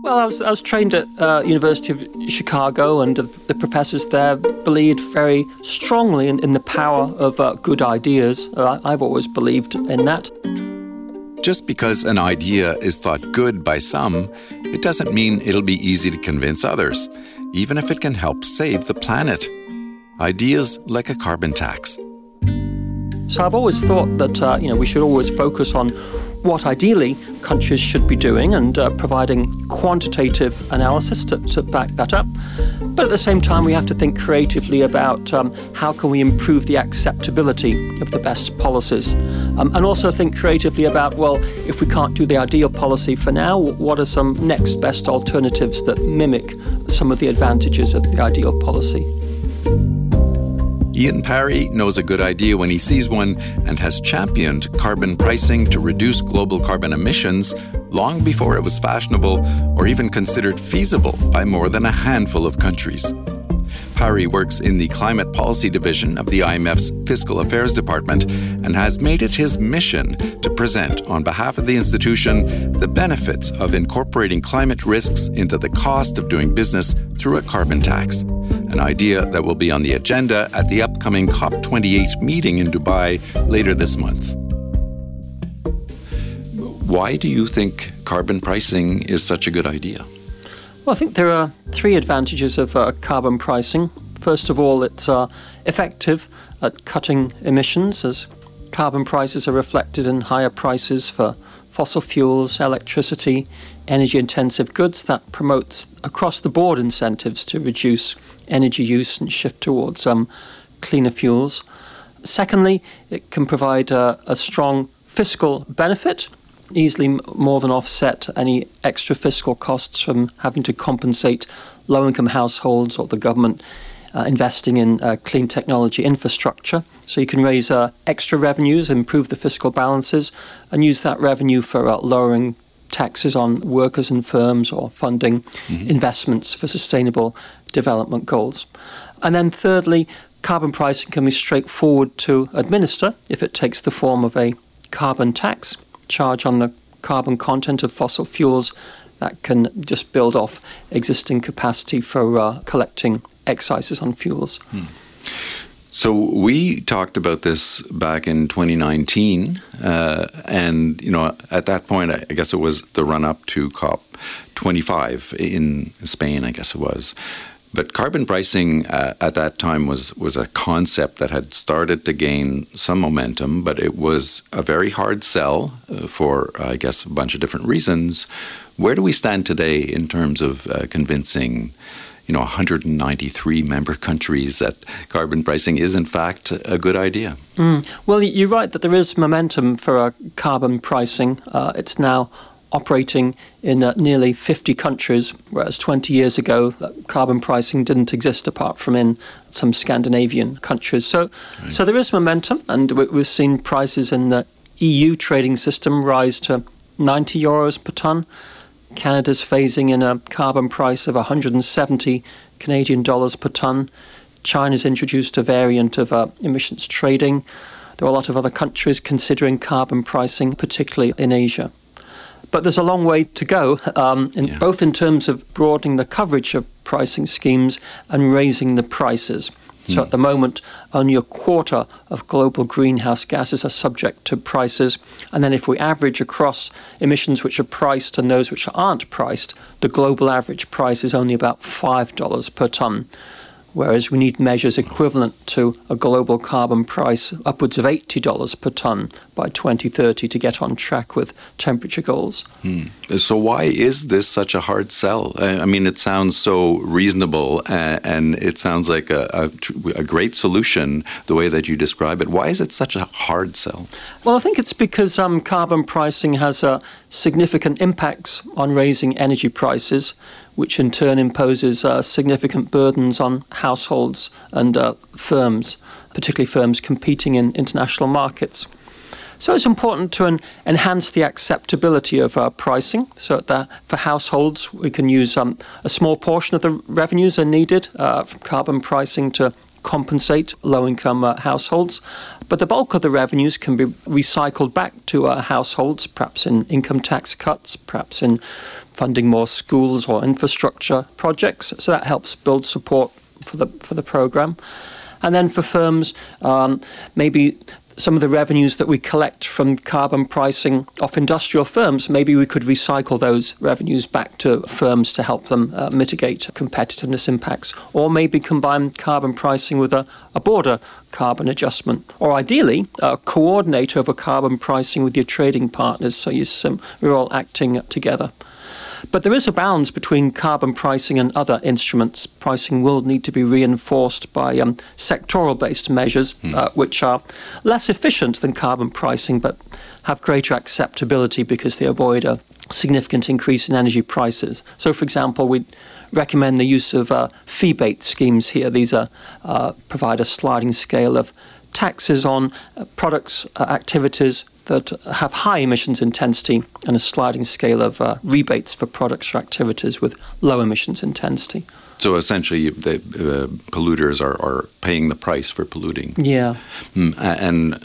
Well, I was trained at University of Chicago, and the professors there believed very strongly in the power of good ideas. I've always believed in that. Just because an idea is thought good by some, it doesn't mean it'll be easy to convince others, even if it can help save the planet. Ideas like a carbon tax. So I've always thought that we should always focus on what ideally countries should be doing and providing quantitative analysis to back that up. But at the same time, we have to think creatively about how can we improve the acceptability of the best policies. And also think creatively about, well, if we can't do the ideal policy for now, what are some next best alternatives that mimic some of the advantages of the ideal policy? Ian Parry knows a good idea when he sees one and has championed carbon pricing to reduce global carbon emissions long before it was fashionable or even considered feasible by more than a handful of countries. Parry works in the Climate Policy Division of the IMF's Fiscal Affairs Department and has made it his mission to present, on behalf of the institution, the benefits of incorporating climate risks into the cost of doing business through a carbon tax, an idea that will be on the agenda at the upcoming COP28 meeting in Dubai later this month. Why do you think carbon pricing is such a good idea? Well, I think there are three advantages of carbon pricing. First of all, it's effective at cutting emissions, as carbon prices are reflected in higher prices for fossil fuels, electricity, energy-intensive goods. That promotes across-the-board incentives to reduce energy use and shift towards cleaner fuels. Secondly, it can provide a strong fiscal benefit, easily more than offset any extra fiscal costs from having to compensate low-income households or the government investing in clean technology infrastructure. So you can raise extra revenues, improve the fiscal balances, and use that revenue for lowering taxes on workers and firms or funding investments for sustainable development goals. And then thirdly, carbon pricing can be straightforward to administer if it takes the form of a carbon tax, charge on the carbon content of fossil fuels that can just build off existing capacity for collecting excises on fuels. So we talked about this back in 2019, and at that point, I guess it was the run-up to COP25 in Spain, I guess it was. But carbon pricing at that time was a concept that had started to gain some momentum, but it was a very hard sell for, I guess, a bunch of different reasons. Where do we stand today in terms of convincing 193 member countries that carbon pricing is, in fact, a good idea? Well, you're right that there is momentum for carbon pricing. It's now operating in nearly 50 countries, whereas 20 years ago, carbon pricing didn't exist apart from in some Scandinavian countries. So there is momentum, and we've seen prices in the EU trading system rise to 90 euros per tonne. Canada's phasing in a carbon price of 170 Canadian dollars per tonne. China's introduced a variant of emissions trading. There are a lot of other countries considering carbon pricing, particularly in Asia. But there's a long way to go, both in terms of broadening the coverage of pricing schemes and raising the prices. So at the moment, only a quarter of global greenhouse gases are subject to prices. And then if we average across emissions which are priced and those which aren't priced, the global average price is only about $5 per tonne, whereas we need measures equivalent to a global carbon price upwards of $80 per tonne by 2030 to get on track with temperature goals. So why is this such a hard sell? I mean, it sounds so reasonable and it sounds like a great solution, the way that you describe it. Why is it such a hard sell? Well, I think it's because carbon pricing has significant impacts on raising energy prices, which in turn imposes significant burdens on households and firms, particularly firms competing in international markets. So it's important to enhance the acceptability of pricing so that for households we can use a small portion of the revenues are needed from carbon pricing to compensate low-income households. But the bulk of the revenues can be recycled back to households, perhaps in income tax cuts, perhaps in funding more schools or infrastructure projects. So that helps build support for the program. And then for firms, maybe some of the revenues that we collect from carbon pricing off industrial firms, maybe we could recycle those revenues back to firms to help them mitigate competitiveness impacts, or maybe combine carbon pricing with a border carbon adjustment, or ideally coordinate over carbon pricing with your trading partners so we're all acting together. But there is a balance between carbon pricing and other instruments. Pricing will need to be reinforced by sectoral-based measures, which are less efficient than carbon pricing, but have greater acceptability because they avoid a significant increase in energy prices. So, for example, we recommend the use of fee-based schemes here. These provide a sliding scale of taxes on products, activities that have high emissions intensity, and a sliding scale of rebates for products or activities with low emissions intensity. So essentially, the polluters are paying the price for polluting. Yeah. And,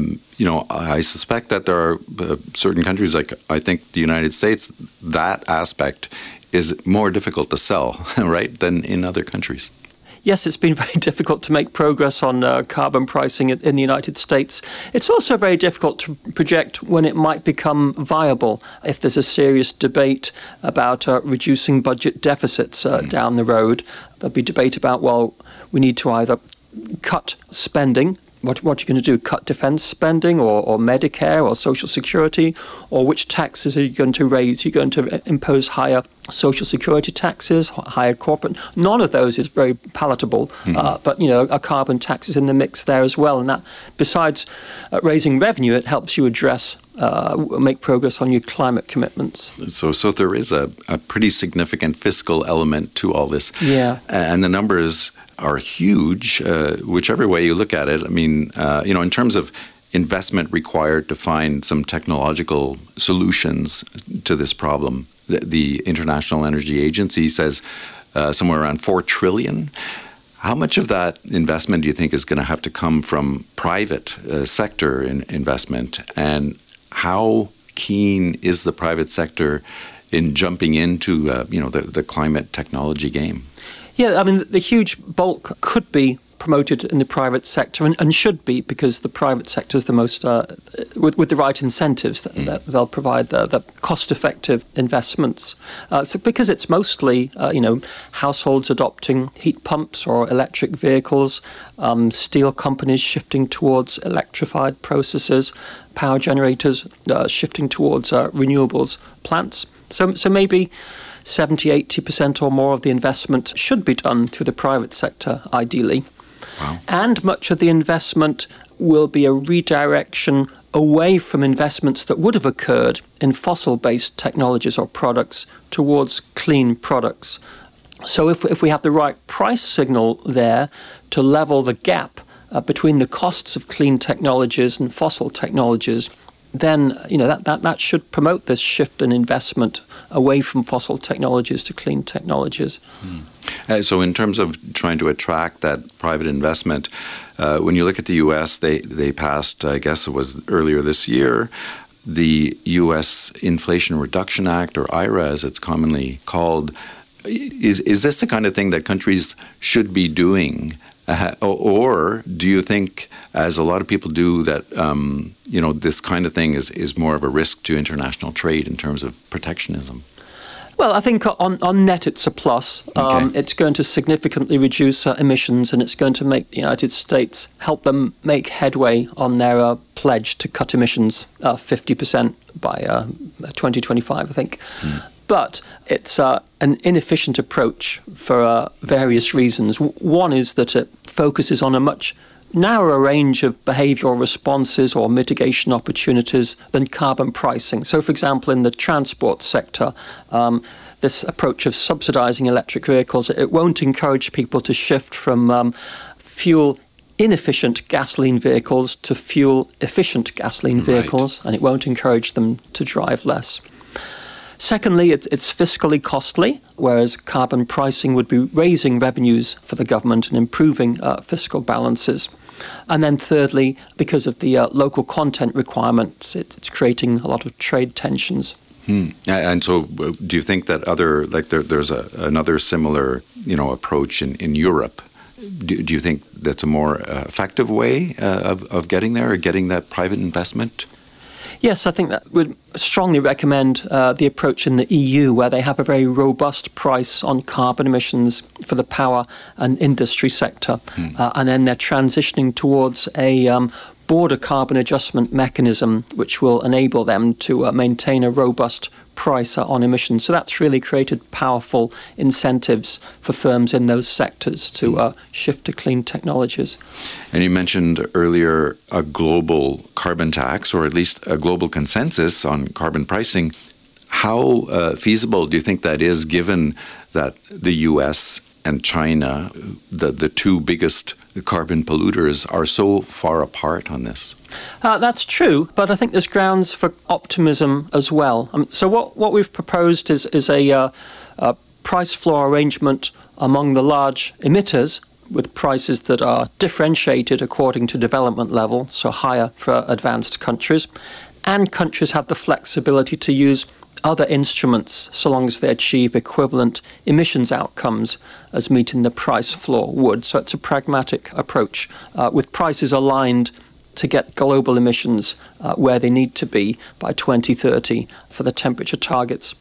I suspect that there are certain countries, like I think the United States, that aspect is more difficult to sell, right, than in other countries. Yes, it's been very difficult to make progress on carbon pricing in the United States. It's also very difficult to project when it might become viable. If there's a serious debate about reducing budget deficits down the road, there'll be debate about, well, we need to either cut spending. What are you going to do? Cut defence spending or Medicare or Social Security? Or which taxes are you going to raise? You're going to impose higher Social Security taxes, higher corporate? None of those is very palatable. But, a carbon tax is in the mix there as well. And that, besides raising revenue, it helps you make progress on your climate commitments. So there is a pretty significant fiscal element to all this. Yeah. And the numbers are huge, whichever way you look at it. I mean, in terms of investment required to find some technological solutions to this problem, the International Energy Agency says somewhere around $4 trillion. How much of that investment do you think is going to have to come from private sector investment, and how keen is the private sector in jumping into the climate technology game? Yeah, I mean, the huge bulk could be promoted in the private sector and should be, because the private sector is the most, with the right incentives, that they'll provide the cost-effective investments. So because it's mostly, households adopting heat pumps or electric vehicles, steel companies shifting towards electrified processes, power generators shifting towards renewables plants. So maybe 70-80% or more of the investment should be done through the private sector, ideally. Wow. And much of the investment will be a redirection away from investments that would have occurred in fossil-based technologies or products towards clean products. So if we have the right price signal there to level the gap between the costs of clean technologies and fossil technologies, then that should promote this shift in investment away from fossil technologies to clean technologies. So in terms of trying to attract that private investment, when you look at the U.S., they passed, I guess it was earlier this year, the U.S. Inflation Reduction Act, or IRA as it's commonly called. Is this the kind of thing that countries should be doing? Or do you think, as a lot of people do, that this kind of thing is more of a risk to international trade in terms of protectionism? Well, I think on net it's a plus. Okay. It's going to significantly reduce emissions, and it's going to make the United States help them make headway on their pledge to cut emissions 50% by 2025, I think. But it's an inefficient approach for various reasons. One is that it focuses on a much narrower range of behavioural responses or mitigation opportunities than carbon pricing. So, for example, in the transport sector, this approach of subsidising electric vehicles, it won't encourage people to shift from fuel-inefficient gasoline vehicles to fuel-efficient gasoline vehicles, and it won't encourage them to drive less. Secondly, it's fiscally costly, whereas carbon pricing would be raising revenues for the government and improving fiscal balances. And then thirdly, because of the local content requirements, it's creating a lot of trade tensions. And so do you think that there's another similar, approach in Europe? Do you think that's a more effective way of getting there, or getting that private investment? Yes, I think that would strongly recommend the approach in the EU, where they have a very robust price on carbon emissions for the power and industry sector. And then they're transitioning towards a border carbon adjustment mechanism, which will enable them to maintain a robust price on emissions. So that's really created powerful incentives for firms in those sectors to shift to clean technologies. And you mentioned earlier a global carbon tax, or at least a global consensus on carbon pricing. How feasible do you think that is, given that the US and China, the two biggest carbon polluters, are so far apart on this? That's true, but I think there's grounds for optimism as well. So what we've proposed is a price floor arrangement among the large emitters, with prices that are differentiated according to development level, so higher for advanced countries, and countries have the flexibility to use other instruments so long as they achieve equivalent emissions outcomes as meeting the price floor would. So it's a pragmatic approach with prices aligned to get global emissions where they need to be by 2030 for the temperature targets.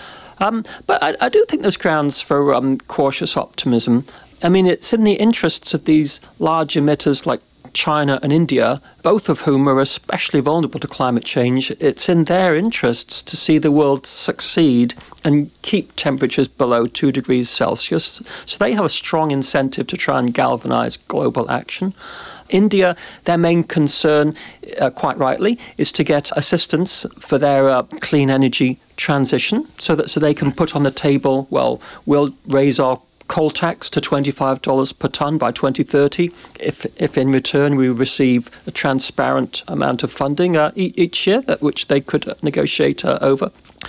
But I do think there's grounds for cautious optimism. I mean, it's in the interests of these large emitters like China and India, both of whom are especially vulnerable to climate change. It's in their interests to see the world succeed and keep temperatures below 2 degrees Celsius. So they have a strong incentive to try and galvanize global action. India, their main concern, quite rightly, is to get assistance for their clean energy transition so they can put on the table, well, we'll raise our coal tax to $25 per tonne by 2030 if in return we receive a transparent amount of funding each year, which they could negotiate over.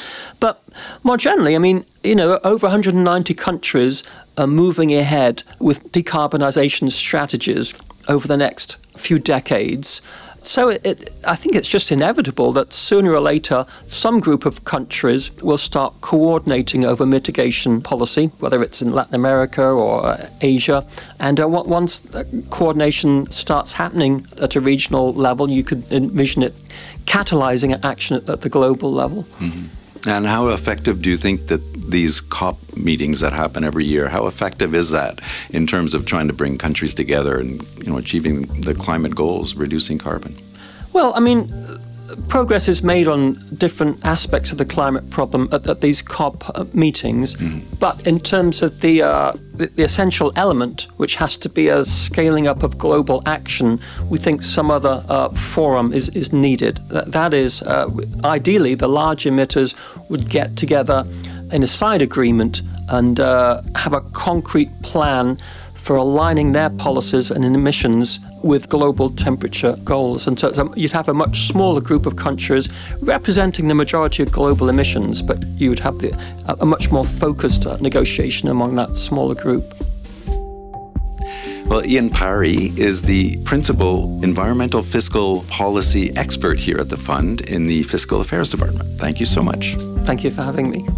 But more generally, I mean, over 190 countries are moving ahead with decarbonisation strategies over the next few decades. So I think it's just inevitable that sooner or later some group of countries will start coordinating over mitigation policy, whether it's in Latin America or Asia. And once coordination starts happening at a regional level, you could envision it catalyzing action at the global level. Mm-hmm. And how effective do you think that these COP meetings that happen every year, how effective is that in terms of trying to bring countries together and achieving the climate goals, reducing carbon? Well, I mean, progress is made on different aspects of the climate problem at these COP meetings, but in terms of the essential element, which has to be a scaling up of global action, we think some other forum is needed. That is, ideally, the large emitters would get together in a side agreement and have a concrete plan for aligning their policies and emissions with global temperature goals. And so you'd have a much smaller group of countries representing the majority of global emissions, but you would have a much more focused negotiation among that smaller group. Well, Ian Parry is the Principal Environmental Fiscal Policy Expert here at the Fund in the Fiscal Affairs Department. Thank you so much. Thank you for having me.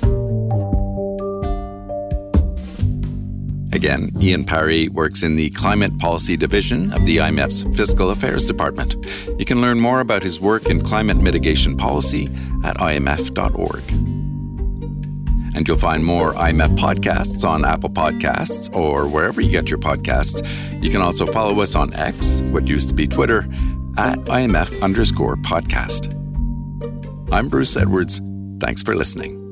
Again, Ian Parry works in the Climate Policy Division of the IMF's Fiscal Affairs Department. You can learn more about his work in climate mitigation policy at imf.org. And you'll find more IMF podcasts on Apple Podcasts or wherever you get your podcasts. You can also follow us on X, what used to be Twitter, at IMF_podcast. I'm Bruce Edwards. Thanks for listening.